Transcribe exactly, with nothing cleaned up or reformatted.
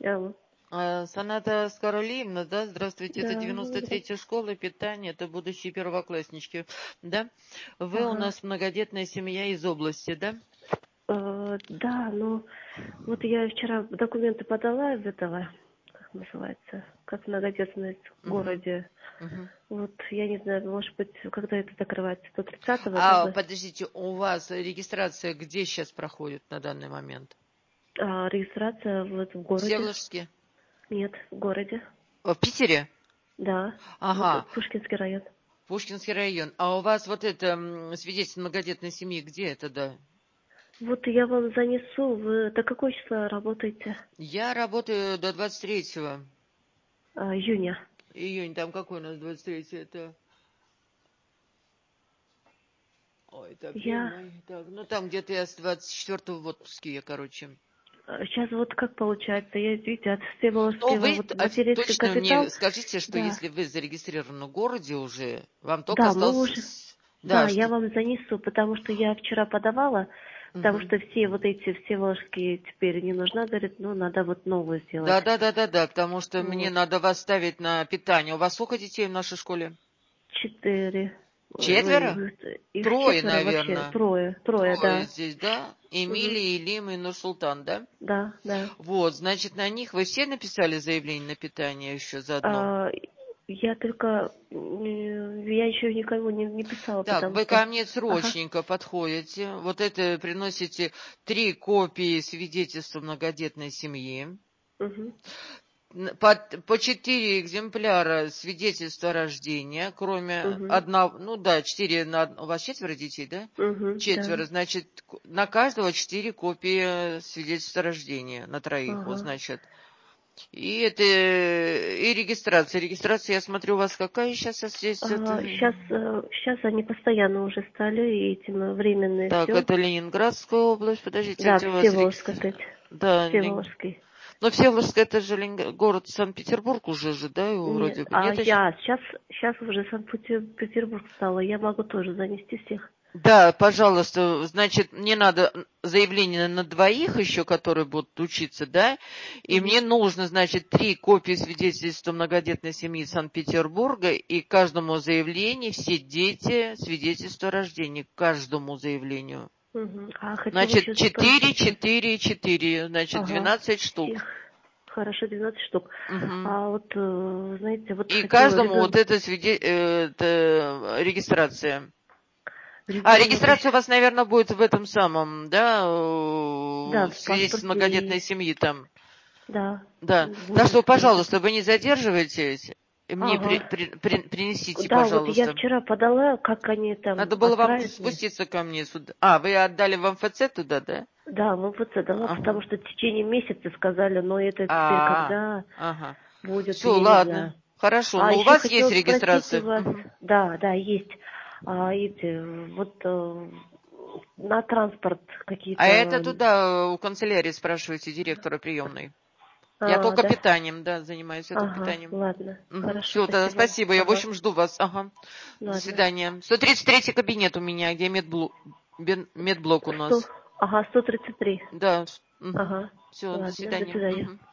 Алло. А, Соната Скаролиевна, да, здравствуйте, это Да, девяносто здравствуйте. третья школа питания, это будущие первокласснички, да? Вы у Ага. нас многодетная семья из области, да? Э, да, ну, вот я вчера документы подала из этого, как называется, как многодетность в Угу, городе. угу. Вот, я не знаю, может быть, когда это закрывается, сто тридцатого, да? А, вы? подождите, у вас регистрация где сейчас проходит на данный момент? А регистрация вот в В городе? Всеволожске? Нет, в городе. В Питере? Да, вот Ага, Пушкинский район. Пушкинский район. А у вас вот это м, свидетельство многодетной семьи, где это, да? Вот я вам занесу, вы до какого числа работаете? Я работаю до двадцать третьего А, июня. июня, там какой у нас двадцать третье, это... Ой, это апрель, Я май, так, ну там где-то я с двадцать четвёртого в отпуске, я, короче. сейчас вот как получается, я, видите, от Но Всеволожского вы вот оф- материнский точно капитал, мне скажите, что да, если вы зарегистрированы в городе уже, вам только да, мы осталось... уже, с- да, Да, я что... вам занесу, потому что я вчера подавала, потому Мгм. что все вот эти Всеволожские теперь не нужна, говорит, ну, надо вот новую сделать. Да, да, да, да, да, потому что мне Вот, надо вас ставить на питание. У вас сколько детей в нашей школе? четыре, ой, Четверо? ой, их Трое, четверо вообще, наверное. трое, трое, Трое да, здесь, да? Мгм. Эмилия, Илим и Нурсултан, да? Да, да. Вот, значит, на них вы все написали заявление на питание еще заодно? А, я только, э, я еще никому не, не писала, Так, потому вы ко что, мне ага, срочненько подходите. Вот это приносите три копии свидетельства многодетной семьи. угу, Н- По, по четыре экземпляра свидетельства о рождении, кроме угу, одного, ну да, четыре на... од- У вас четверо детей, да? угу, да, Четверо, значит, к- на каждого четыре копии свидетельства о рождении, на троих, вот, ага. значит. И это, и регистрация. Регистрация, я смотрю, у вас какая сейчас здесь? Это... Сейчас, сейчас они постоянно уже стали, и этим э, временные Так, все. это Ленинградская область. Подождите, Да, где у вас Всеволожск регистрация? опять. Да, Лен... Всеволожский. Но Всеволожск это же Ленинг- город Санкт-Петербург уже же, да, его Нет, вроде бы. а Нет еще? я сейчас, сейчас уже Санкт-Петербург стала, я могу тоже занести всех. Да, пожалуйста, значит, мне надо заявление на двоих еще, которые будут учиться, да, и Угу, мне нужно, значит, три копии свидетельства многодетной семьи Санкт-Петербурга, и к каждому заявлению все дети свидетельство о рождении, к каждому заявлению. угу. А хотела Значит, еще четыре, спросить вас. четыре, четыре, значит, Ага, двенадцать всех. штук. Хорошо, двенадцать штук. Мгм. А вот, э, знаете, вот И хотела каждому вот ребенка, это, свиде... э, это регистрация. А ребенок регистрация у еще. вас, наверное, будет в этом самом, да, э, Да, в в свидетельстве паспорте многодетной есть. семьи там. Да, Да. Так будет что, пожалуйста, обязательно. вы не задерживайтесь. И мне при- Ага. при- при- принесите, Да, вот я пожалуйста. вчера подала, как они Надо там было вам отправят мне. спуститься ко мне сюда. А, вы отдали в МФЦ туда, да? Да, в МФЦ дала, потому Ага. что в течение месяца сказали, но это теперь А, когда ага. будет, Все, я не знаю. ладно. Хорошо. А Но у еще вас есть хотела спросить у регистрация? вас, Мгм. да, да, есть, а, эти, вот э, на транспорт А это какие-то, туда, у канцелярии спрашивайте директора приемной. Я а, только да? питанием, да, занимаюсь я только Ага, питанием. ладно, Угу. хорошо, Все, тогда спасибо. спасибо. Я, в Ага, общем, жду вас. Ага. До ладно. свидания. сто тридцать третий кабинет у меня, где медблок, медблок у Сто, нас. ага, сто тридцать три. Да. Угу. Ага, Все, до ладно, до свидания. свидания. Угу.